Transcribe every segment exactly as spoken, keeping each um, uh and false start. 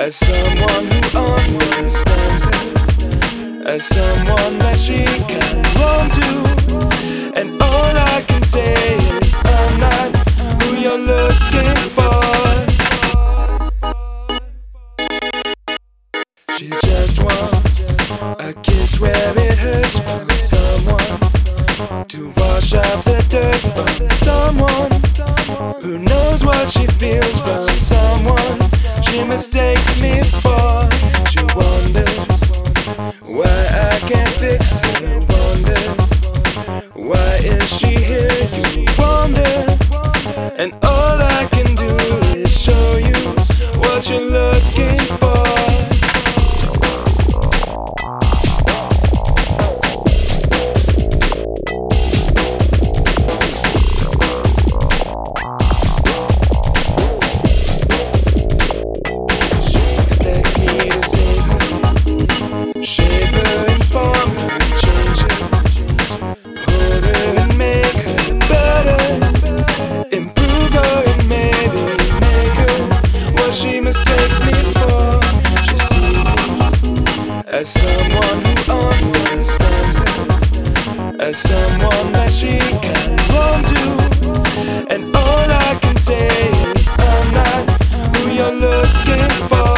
as someone who understands her, as someone that she can run to. And all I can say is I'm not who you're looking for. She just wants a kiss where it hurts from someone, to wash off the dirt from someone who knows what she feels from someone she mistakes me for. She wonders why I can't fix her, wonders why is she here, you wonder. And all I can do is show you what you're looking for. Shape her, inform her, and change her. Hold her and make her better. Improve her and maybe make her what she mistakes me for. She sees me as someone who understands her, as someone that she can run to. And all I can say is I'm not who you're looking for.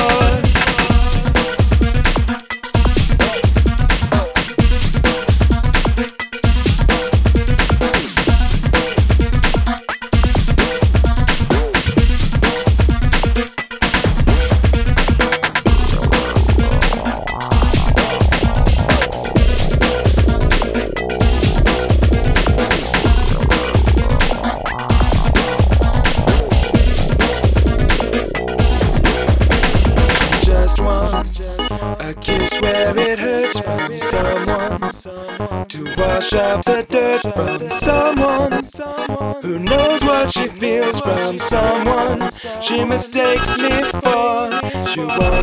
A kiss where it hurts from someone, to wash off the dirt from someone who knows what she feels from someone she mistakes me for. She wants